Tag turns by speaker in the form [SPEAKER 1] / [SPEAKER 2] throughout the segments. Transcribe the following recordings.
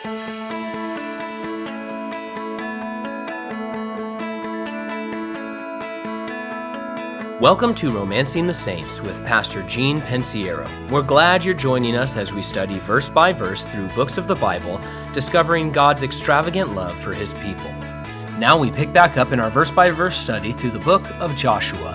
[SPEAKER 1] Welcome to Romancing the Saints with Pastor Gene Pensiero. We're glad you're joining us as we study verse by verse through books of the Bible, discovering God's extravagant love for His people. Now we pick back up in our verse by verse study through the book of Joshua.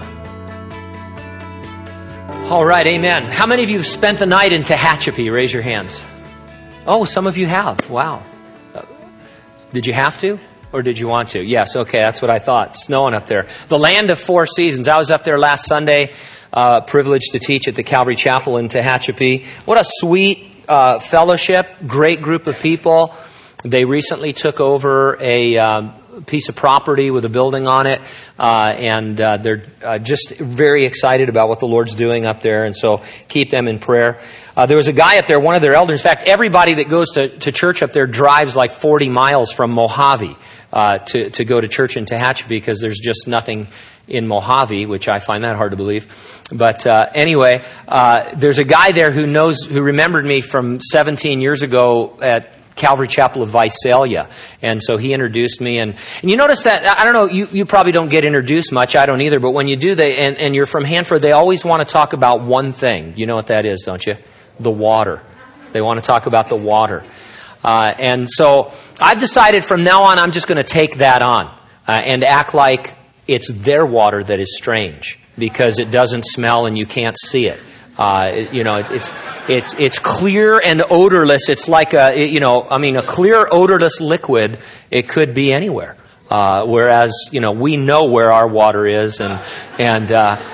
[SPEAKER 2] All right, amen. How many of you have spent the night in Tehachapi? Raise your hands. Oh, some of you have. Wow. Did you have to? Or did you want to? Yes, okay, that's what I thought. Snowing up there. The land of four seasons. I was up there last Sunday, privileged to teach at the Calvary Chapel in Tehachapi. What a sweet fellowship, great group of people. They recently took over a piece of property with a building on it, and they're just very excited about what the Lord's doing up there, and so keep them in prayer. There was a guy up there, one of their elders. In fact, everybody that goes to church up there drives like 40 miles from Mojave to go to church in Tehachapi because there's just nothing in Mojave, which I find that hard to believe. But anyway, there's a guy there who remembered me from 17 years ago at Calvary Chapel of Visalia. And so he introduced me. And you notice that, I don't know, you probably don't get introduced much. I don't either. But when you do, and you're from Hanford, they always want to talk about one thing. You know what that is, don't you? The water. They want to talk about the water. And so I've decided from now on, I'm just going to take that on and act like it's their water that is strange because it doesn't smell and you can't see it. It's clear and odorless. It's like a clear odorless liquid. It could be anywhere. Whereas, we know where our water is and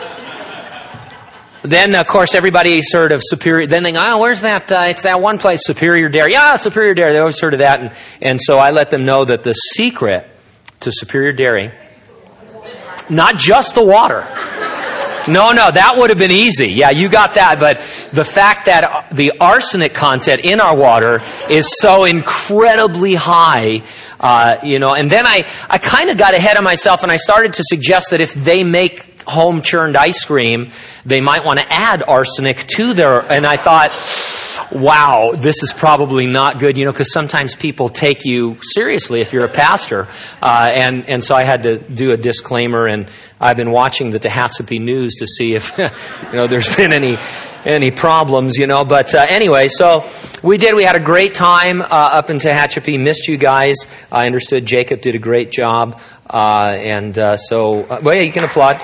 [SPEAKER 2] then, of course, everybody sort of Superior. Then they go, where's that? It's that one place, Superior Dairy. Yeah, Superior Dairy. They always heard of that. And so I let them know that the secret to Superior Dairy, not just the water. No, that would have been easy. Yeah, you got that. But the fact that the arsenic content in our water is so incredibly high, and then I kind of got ahead of myself and I started to suggest that if they make home churned ice cream, they might want to add arsenic to and I thought, wow, this is probably not good, because sometimes people take you seriously if you're a pastor. And so I had to do a disclaimer, and I've been watching the Tehachapi news to see if, there's been any problems, But anyway, so we had a great time up in Tehachapi. Missed you guys. I understood Jacob did a great job. You can applaud.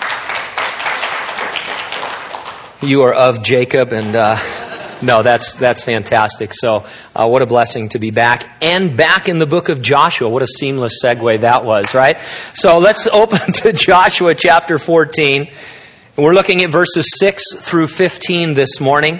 [SPEAKER 2] You are of Jacob, and no, that's fantastic. So what a blessing to be back, and back in the book of Joshua. What a seamless segue that was, right? So let's open to Joshua chapter 14. And we're looking at verses 6 through 15 this morning.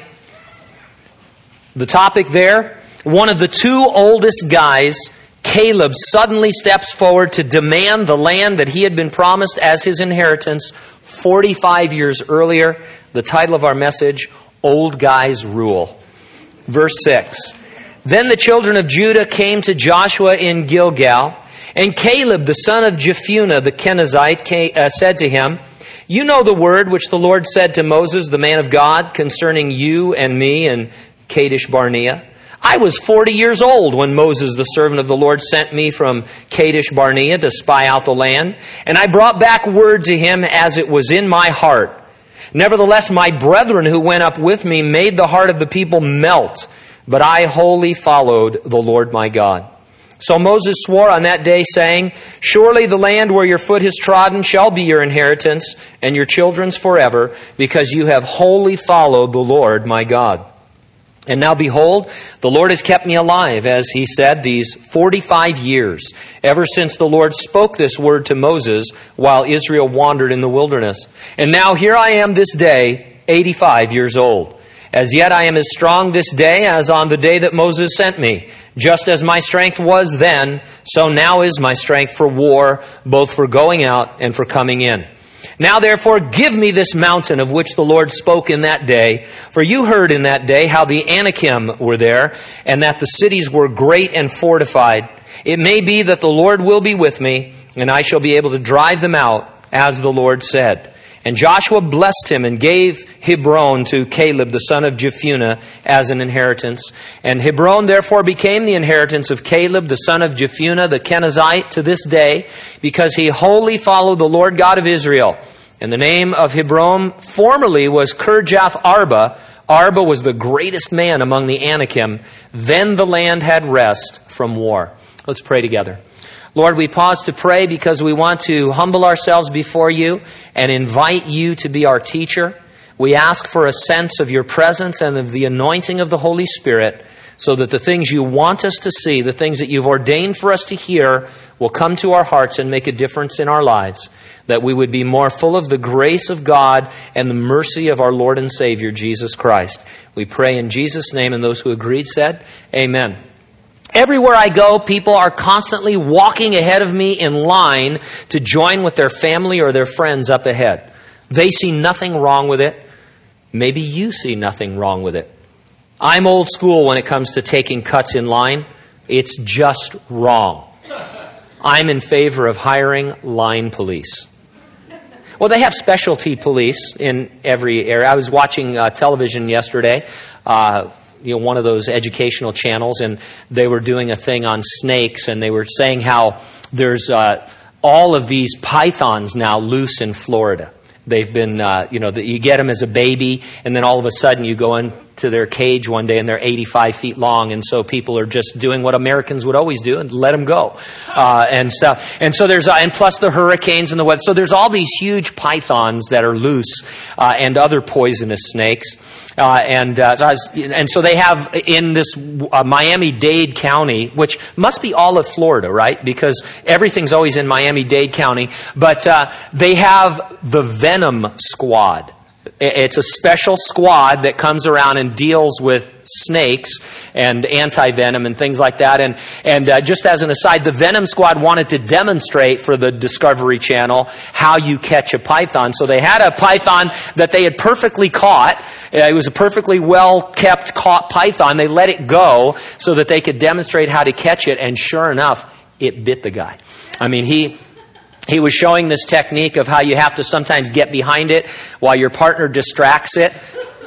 [SPEAKER 2] The topic there, one of the two oldest guys, Caleb, suddenly steps forward to demand the land that he had been promised as his inheritance 45 years earlier. The title of our message, Old Guys Rule. Verse 6. Then the children of Judah came to Joshua in Gilgal, and Caleb, the son of Jephunneh, the Kenizzite, said to him, "You know the word which the Lord said to Moses, the man of God, concerning you and me in Kadesh Barnea. I was 40 years old when Moses, the servant of the Lord, sent me from Kadesh Barnea to spy out the land, and I brought back word to him as it was in my heart. Nevertheless, my brethren who went up with me made the heart of the people melt, but I wholly followed the Lord my God. So Moses swore on that day, saying, Surely the land where your foot has trodden shall be your inheritance, and your children's forever, because you have wholly followed the Lord my God. And now behold, the Lord has kept me alive, as he said, these 45 years, ever since the Lord spoke this word to Moses while Israel wandered in the wilderness. And now here I am this day, 85 years old. As yet I am as strong this day as on the day that Moses sent me. Just as my strength was then, so now is my strength for war, both for going out and for coming in. Now therefore give me this mountain of which the Lord spoke in that day. For you heard in that day how the Anakim were there, and that the cities were great and fortified. It may be that the Lord will be with me, and I shall be able to drive them out, as the Lord said. And Joshua blessed him and gave Hebron to Caleb, the son of Jephunneh, as an inheritance. And Hebron therefore became the inheritance of Caleb, the son of Jephunneh, the Kenizzite, to this day, because he wholly followed the Lord God of Israel. And the name of Hebron formerly was Kirjath Arba. Arba was the greatest man among the Anakim. Then the land had rest from war. Let's pray together. Lord, we pause to pray because we want to humble ourselves before you and invite you to be our teacher. We ask for a sense of your presence and of the anointing of the Holy Spirit so that the things you want us to see, the things that you've ordained for us to hear, will come to our hearts and make a difference in our lives, that we would be more full of the grace of God and the mercy of our Lord and Savior, Jesus Christ. We pray in Jesus' name, and those who agreed said, Amen. Everywhere I go, people are constantly walking ahead of me in line to join with their family or their friends up ahead. They see nothing wrong with it. Maybe you see nothing wrong with it. I'm old school when it comes to taking cuts in line. It's just wrong. I'm in favor of hiring line police. Well, they have specialty police in every area. I was watching television yesterday, one of those educational channels, and they were doing a thing on snakes, and they were saying how there's all of these pythons now loose in Florida. They've been, you get them as a baby, and then all of a sudden you go into their cage one day and they're 85 feet long, and so people are just doing what Americans would always do and let them go and stuff. And so and plus the hurricanes and the weather. So there's all these huge pythons that are loose and other poisonous snakes. And so they have in this Miami-Dade County, which must be all of Florida, right? Because everything's always in Miami-Dade County. But they have the Venom Squad. It's a special squad that comes around and deals with snakes and anti-venom and things like that. And just as an aside, the Venom Squad wanted to demonstrate for the Discovery Channel how you catch a python. So they had a python that they had perfectly caught. It was a perfectly well-kept caught python. They let it go so that they could demonstrate how to catch it. And sure enough, it bit the guy. I mean, He was showing this technique of how you have to sometimes get behind it while your partner distracts it.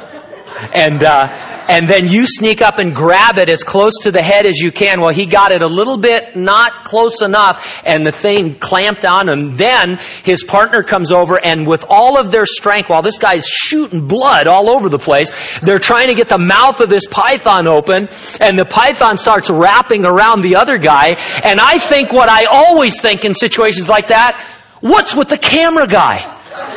[SPEAKER 2] And then you sneak up and grab it as close to the head as you can. Well, he got it a little bit not close enough, and the thing clamped on him. Then his partner comes over, and with all of their strength, while this guy's shooting blood all over the place, they're trying to get the mouth of this python open, and the python starts wrapping around the other guy. And I think what I always think in situations like that, what's with the camera guy?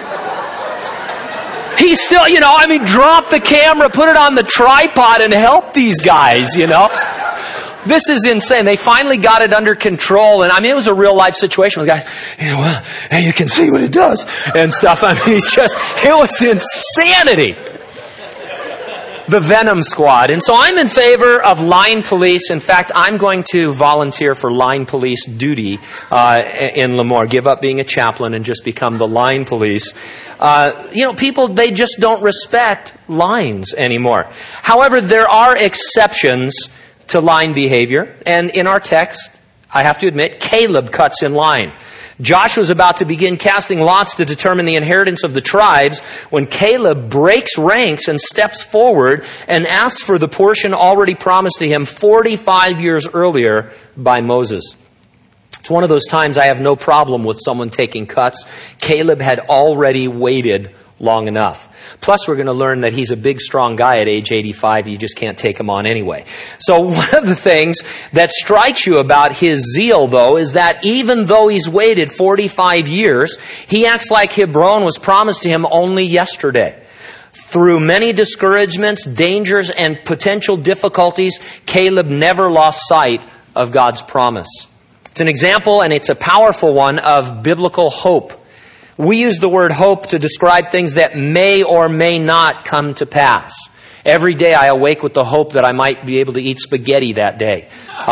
[SPEAKER 2] He's still, drop the camera, put it on the tripod and help these guys, This is insane. They finally got it under control. And it was a real life situation with guys, hey, you can see what it does and stuff. It was insanity. The Venom Squad. And so I'm in favor of line police. In fact, I'm going to volunteer for line police duty in Lemoore. Give up being a chaplain and just become the line police. People, they just don't respect lines anymore. However, there are exceptions to line behavior. And in our text, I have to admit, Caleb cuts in line. Joshua's about to begin casting lots to determine the inheritance of the tribes when Caleb breaks ranks and steps forward and asks for the portion already promised to him 45 years earlier by Moses. It's one of those times I have no problem with someone taking cuts. Caleb had already waited long enough. Plus, we're going to learn that he's a big, strong guy at age 85. You just can't take him on anyway. So one of the things that strikes you about his zeal, though, is that even though he's waited 45 years, he acts like Hebron was promised to him only yesterday. Through many discouragements, dangers, and potential difficulties, Caleb never lost sight of God's promise. It's an example, and it's a powerful one, of biblical hope. We use the word hope to describe things that may or may not come to pass. Every day I awake with the hope that I might be able to eat spaghetti that day.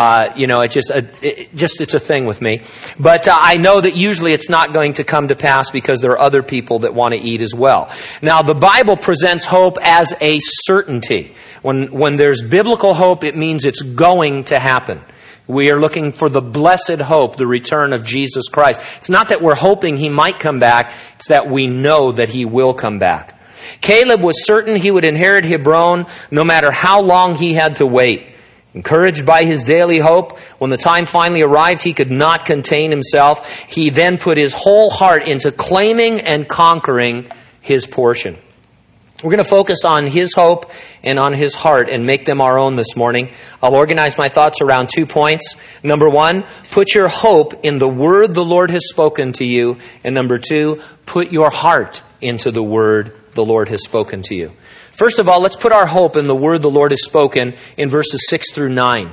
[SPEAKER 2] It's a thing with me. But I know that usually it's not going to come to pass because there are other people that want to eat as well. Now, the Bible presents hope as a certainty. When there's biblical hope, it means it's going to happen. We are looking for the blessed hope, the return of Jesus Christ. It's not that we're hoping He might come back. It's that we know that He will come back. Caleb was certain he would inherit Hebron no matter how long he had to wait. Encouraged by his daily hope, when the time finally arrived, he could not contain himself. He then put his whole heart into claiming and conquering his portion. We're going to focus on his hope and on his heart and make them our own this morning. I'll organize my thoughts around 2 points. Number 1, put your hope in the word the Lord has spoken to you. And number 2, put your heart into the word the Lord has spoken to you. First of all, let's put our hope in the word the Lord has spoken in verses 6 through 9.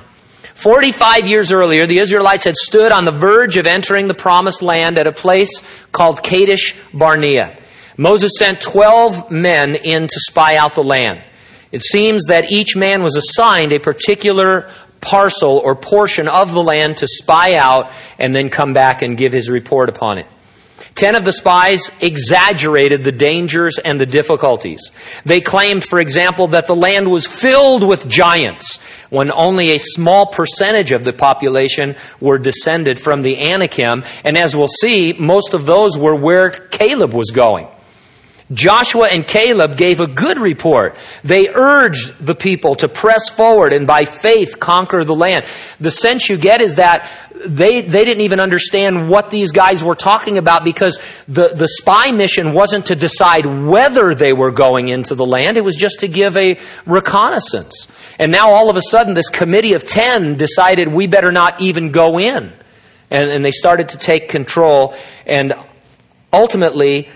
[SPEAKER 2] 45 years earlier, the Israelites had stood on the verge of entering the promised land at a place called Kadesh Barnea. Moses sent 12 men in to spy out the land. It seems that each man was assigned a particular parcel or portion of the land to spy out and then come back and give his report upon it. 10 of the spies exaggerated the dangers and the difficulties. They claimed, for example, that the land was filled with giants, when only a small percentage of the population were descended from the Anakim. And as we'll see, most of those were where Caleb was going. Joshua and Caleb gave a good report. They urged the people to press forward and by faith conquer the land. The sense you get is that they didn't even understand what these guys were talking about, because the spy mission wasn't to decide whether they were going into the land. It was just to give a reconnaissance. And now all of a sudden this committee of 10 decided we better not even go in. And they started to take control. And ultimately,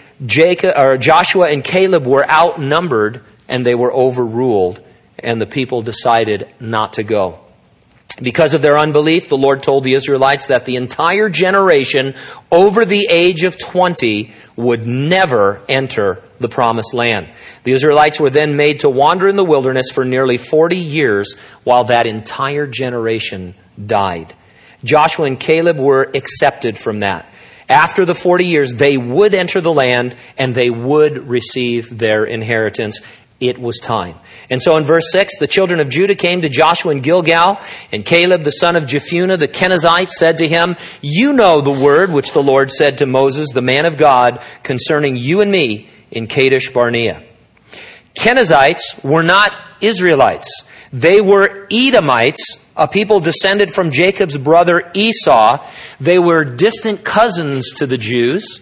[SPEAKER 2] Joshua and Caleb were outnumbered and they were overruled, and the people decided not to go. Because of their unbelief, the Lord told the Israelites that the entire generation over the age of 20 would never enter the promised land. The Israelites were then made to wander in the wilderness for nearly 40 years while that entire generation died. Joshua and Caleb were accepted from that. After the 40 years, they would enter the land and they would receive their inheritance. It was time. And so in verse 6, the children of Judah came to Joshua in Gilgal, and Caleb, the son of Jephunneh, the Kenizzite, said to him, "You know the word which the Lord said to Moses, the man of God, concerning you and me in Kadesh Barnea." Kenizzites were not Israelites. They were Edomites, a people descended from Jacob's brother Esau. They were distant cousins to the Jews,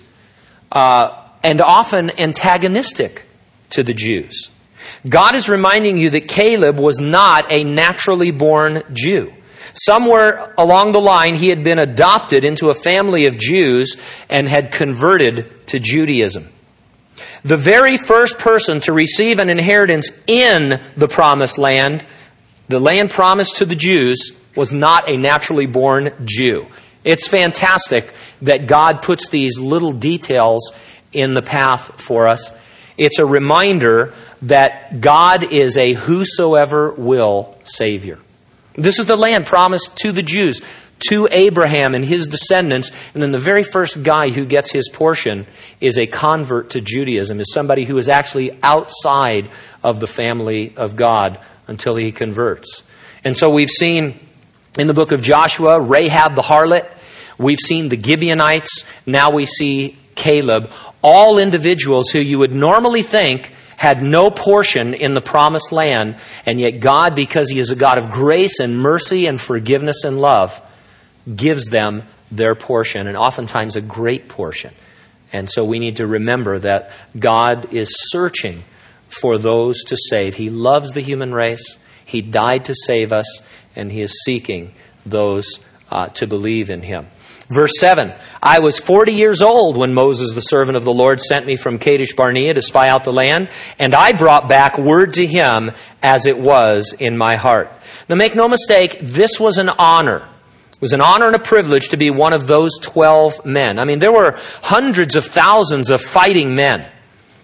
[SPEAKER 2] and often antagonistic to the Jews. God is reminding you that Caleb was not a naturally born Jew. Somewhere along the line, he had been adopted into a family of Jews and had converted to Judaism. The very first person to receive an inheritance in the promised land, the land promised to the Jews, was not a naturally born Jew. It's fantastic that God puts these little details in the path for us. It's a reminder that God is a whosoever will Savior. This is the land promised to the Jews, to Abraham and his descendants. And then the very first guy who gets his portion is a convert to Judaism, is somebody who is actually outside of the family of God until he converts. And so we've seen in the book of Joshua, Rahab the harlot. We've seen the Gibeonites. Now we see Caleb. All individuals who you would normally think had no portion in the promised land, and yet God, because He is a God of grace and mercy and forgiveness and love, gives them their portion, and oftentimes a great portion. And so we need to remember that God is searching for those to save. He loves the human race. He died to save us, and He is seeking those to believe in Him. Verse 7, I was 40 years old when Moses, the servant of the Lord, sent me from Kadesh Barnea to spy out the land, and I brought back word to him as it was in my heart. Now make no mistake, this was an honor. It was an honor and a privilege to be one of those 12 men. I mean, there were hundreds of thousands of fighting men.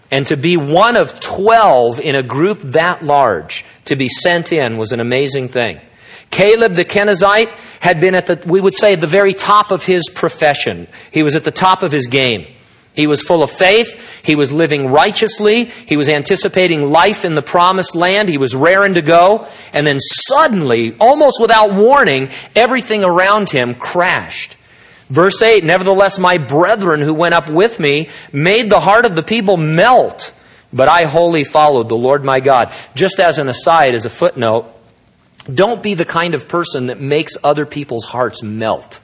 [SPEAKER 2] And to be one of 12 in a group that large, to be sent in, was an amazing thing. Caleb the Kenizzite had been at the very top of his profession. He was at the top of his game. He was full of faith. He was living righteously. He was anticipating life in the promised land. He was raring to go. And then suddenly, almost without warning, everything around him crashed. Verse 8, nevertheless, my brethren who went up with me made the heart of the people melt, but I wholly followed the Lord my God. Just as an aside, as a footnote, don't be the kind of person that makes other people's hearts melt.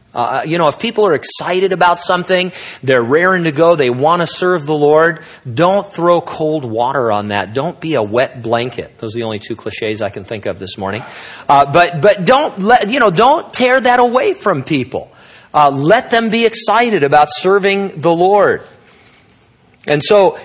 [SPEAKER 2] If people are excited about something, they're raring to go, they want to serve the Lord, don't throw cold water on that. Don't be a wet blanket. Those are the only two cliches I can think of this morning. But don't tear that away from people. Let them be excited about serving the Lord. And so,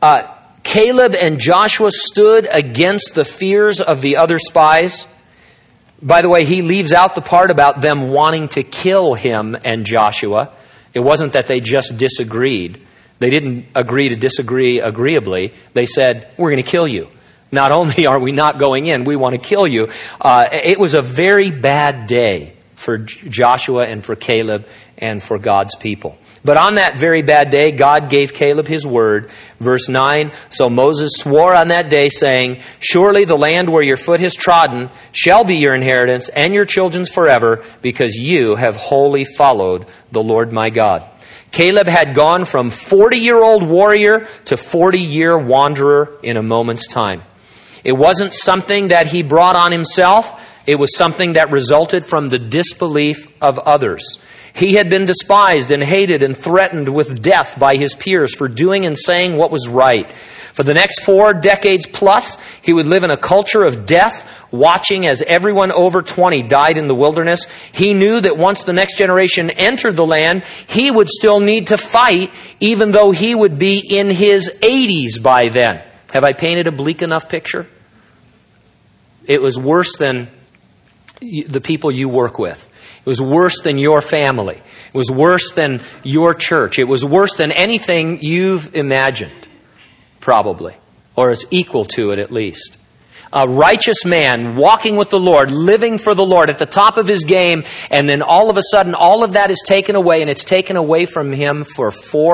[SPEAKER 2] Caleb and Joshua stood against the fears of the other spies. By the way, he leaves out the part about them wanting to kill him and Joshua. It wasn't that they just disagreed. They didn't agree to disagree agreeably. They said, we're going to kill you. Not only are we not going in, we want to kill you. It was a very bad day for Joshua and for Caleb and for God's people. But on that very bad day, God gave Caleb his word. Verse 9, so Moses swore on that day, saying, surely the land where your foot has trodden shall be your inheritance and your children's forever, because you have wholly followed the Lord my God. Caleb had gone from 40-year-old warrior to 40-year wanderer in a moment's time. It wasn't something that he brought on himself. It was something that resulted from the disbelief of others. He had been despised and hated and threatened with death by his peers for doing and saying what was right. For the next 4 decades plus, he would live in a culture of death, watching as everyone over 20 died in the wilderness. He knew that once the next generation entered the land, he would still need to fight, even though he would be in his 80s by then. Have I painted a bleak enough picture? It was worse than the people you work with. It was worse than your family. It was worse than your church. It was worse than anything you've imagined, probably, or is equal to it at least. A righteous man walking with the Lord, living for the Lord at the top of his game, and then all of a sudden all of that is taken away, and it's taken away from him for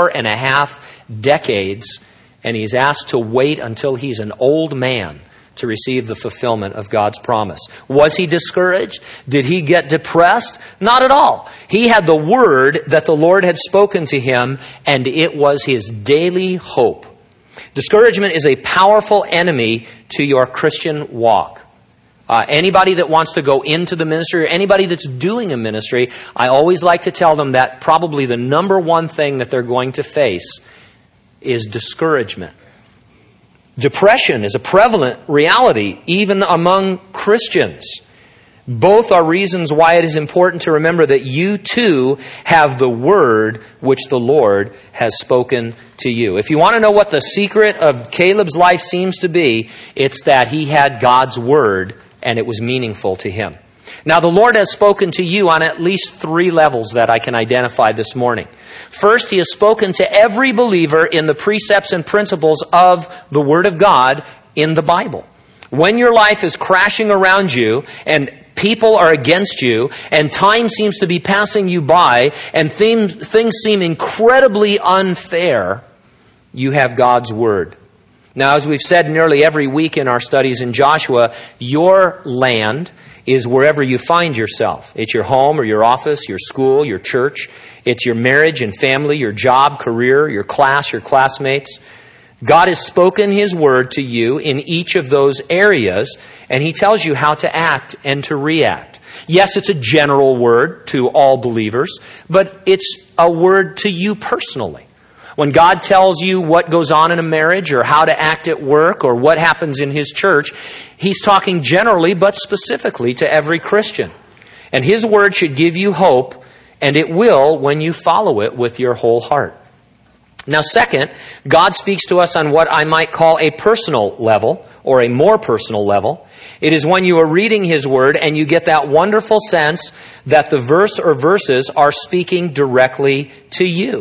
[SPEAKER 2] 4.5 decades, and he's asked to wait until he's an old man to receive the fulfillment of God's promise. Was he discouraged? Did he get depressed? Not at all. He had the word that the Lord had spoken to him, and it was his daily hope. Discouragement is a powerful enemy to your Christian walk. Anybody that wants to go into the ministry, or anybody that's doing a ministry, I always like to tell them that probably the number one thing that they're going to face is discouragement. Depression is a prevalent reality, even among Christians. Both are reasons why it is important to remember that you too have the word which the Lord has spoken to you. If you want to know what the secret of Caleb's life seems to be, it's that he had God's word and it was meaningful to him. Now, the Lord has spoken to you on at least 3 levels that I can identify this morning. First, He has spoken to every believer in the precepts and principles of the Word of God in the Bible. When your life is crashing around you and people are against you and time seems to be passing you by and things seem incredibly unfair, you have God's Word. Now, as we've said nearly every week in our studies in Joshua, your land is wherever you find yourself. It's your home or your office, your school, your church. It's your marriage and family, your job, career, your class, your classmates. God has spoken His word to you in each of those areas, and He tells you how to act and to react. Yes, it's a general word to all believers, but it's a word to you personally. When God tells you what goes on in a marriage or how to act at work or what happens in His church, He's talking generally but specifically to every Christian. And His word should give you hope, and it will when you follow it with your whole heart. Now, second, God speaks to us on what I might call a personal level or a more personal level. It is when you are reading His word and you get that wonderful sense that the verse or verses are speaking directly to you.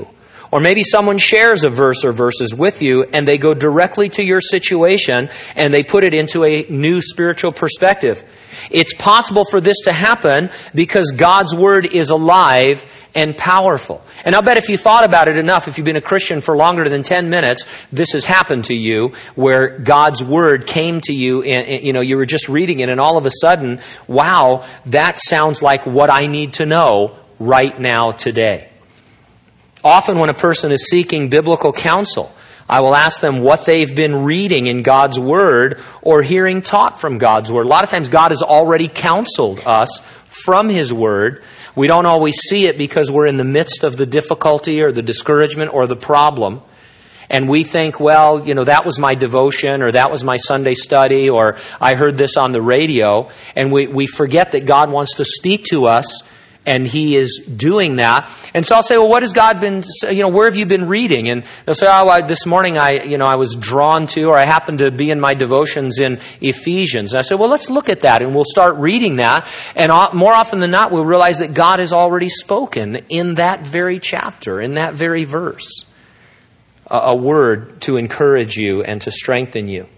[SPEAKER 2] Or maybe someone shares a verse or verses with you and they go directly to your situation and they put it into a new spiritual perspective. It's possible for this to happen because God's Word is alive and powerful. And I'll bet if you thought about it enough, if you've been a Christian for longer than 10 minutes, this has happened to you where God's Word came to you and you were just reading it and all of a sudden, wow, that sounds like what I need to know right now today. Often when a person is seeking biblical counsel, I will ask them what they've been reading in God's Word or hearing taught from God's Word. A lot of times God has already counseled us from His Word. We don't always see it because we're in the midst of the difficulty or the discouragement or the problem. And we think, well, that was my devotion or that was my Sunday study or I heard this on the radio. And we forget that God wants to speak to us. And He is doing that. And so I'll say, well, what has God been, where have you been reading? And they'll say, this morning I was drawn to, or I happened to be in my devotions in Ephesians. And I said, well, let's look at that. And we'll start reading that. And more often than not, we'll realize that God has already spoken in that very chapter, in that very verse, a word to encourage you and to strengthen you.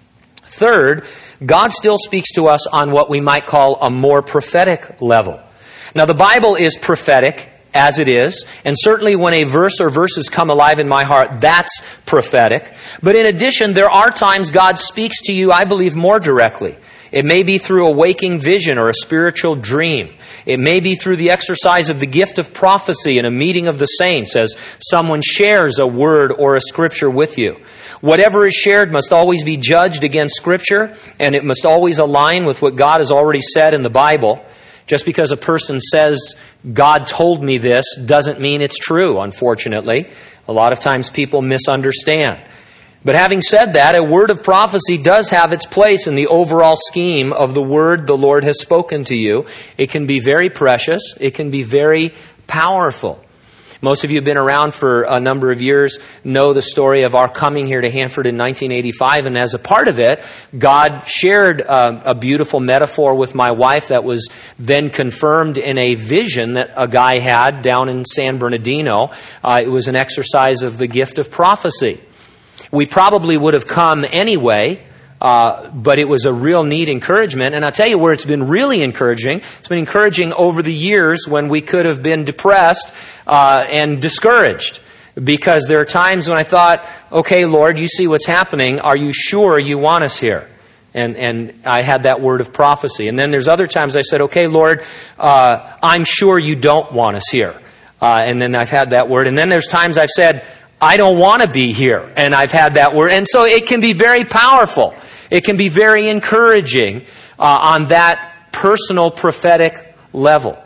[SPEAKER 2] Third, God still speaks to us on what we might call a more prophetic level. Now, the Bible is prophetic as it is, and certainly when a verse or verses come alive in my heart, that's prophetic. But in addition, there are times God speaks to you, I believe, more directly. It may be through a waking vision or a spiritual dream. It may be through the exercise of the gift of prophecy in a meeting of the saints as someone shares a word or a scripture with you. Whatever is shared must always be judged against Scripture, and it must always align with what God has already said in the Bible. Just because a person says, God told me this, doesn't mean it's true, unfortunately. A lot of times people misunderstand. But having said that, a word of prophecy does have its place in the overall scheme of the word the Lord has spoken to you. It can be very precious. It can be very powerful. Most of you have been around for a number of years, know the story of our coming here to Hanford in 1985. And as a part of it, God shared a beautiful metaphor with my wife that was then confirmed in a vision that a guy had down in San Bernardino. It was an exercise of the gift of prophecy. We probably would have come anyway, but it was a real neat encouragement. And I'll tell you where it's been really encouraging. It's been encouraging over the years when we could have been depressed and discouraged. Because there are times when I thought, okay, Lord, you see what's happening. Are you sure you want us here? And I had that word of prophecy. And then there's other times I said, okay, Lord, I'm sure you don't want us here. And then I've had that word. And then there's times I've said, I don't want to be here. And I've had that word. And so it can be very powerful. It can be very encouraging on that personal prophetic level.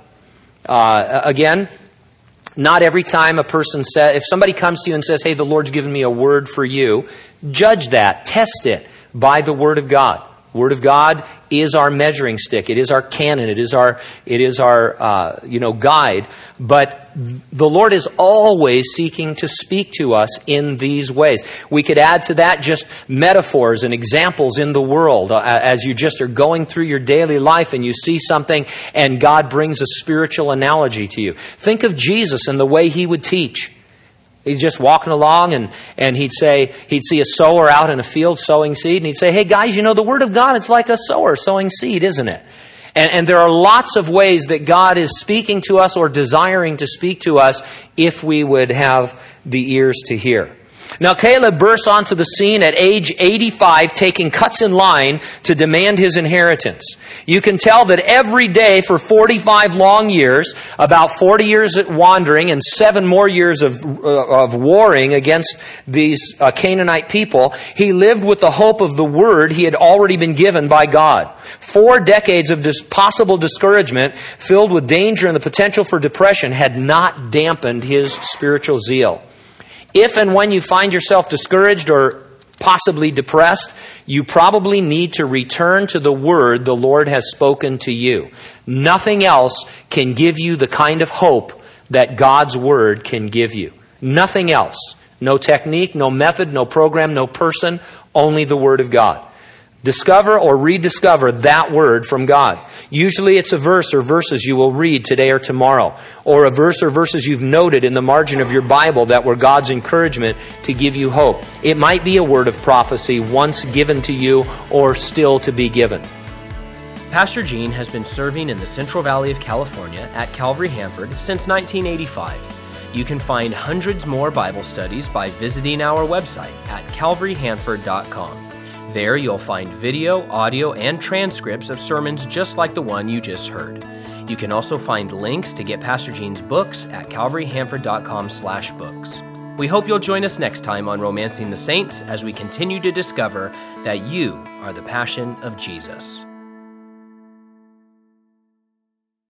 [SPEAKER 2] Again, not every time a person says, if somebody comes to you and says, hey, the Lord's given me a word for you, judge that, test it by the Word of God. The Word of God is our measuring stick. It is our canon. It is our guide. But the Lord is always seeking to speak to us in these ways. We could add to that just metaphors and examples in the world as you just are going through your daily life and you see something and God brings a spiritual analogy to you. Think of Jesus and the way He would teach. He's just walking along and he'd see a sower out in a field sowing seed, and he'd say, hey guys, the Word of God, it's like a sower sowing seed, isn't it? And there are lots of ways that God is speaking to us or desiring to speak to us if we would have the ears to hear. Now, Caleb bursts onto the scene at age 85, taking cuts in line to demand his inheritance. You can tell that every day for 45 long years, about 40 years at wandering and 7 more years of warring against these Canaanite people, he lived with the hope of the word he had already been given by God. 4 decades of possible discouragement, filled with danger and the potential for depression, had not dampened his spiritual zeal. If and when you find yourself discouraged or possibly depressed, you probably need to return to the word the Lord has spoken to you. Nothing else can give you the kind of hope that God's word can give you. Nothing else. No technique, no method, no program, no person, only the word of God. Discover or rediscover that word from God. Usually it's a verse or verses you will read today or tomorrow, or a verse or verses you've noted in the margin of your Bible that were God's encouragement to give you hope. It might be a word of prophecy once given to you or still to be given.
[SPEAKER 1] Pastor Gene has been serving in the Central Valley of California at Calvary Hanford since 1985. You can find hundreds more Bible studies by visiting our website at calvaryhanford.com. There you'll find video, audio, and transcripts of sermons just like the one you just heard. You can also find links to get Pastor Gene's books at calvaryhanford.com/books. We hope you'll join us next time on Romancing the Saints as we continue to discover that you are the passion of Jesus.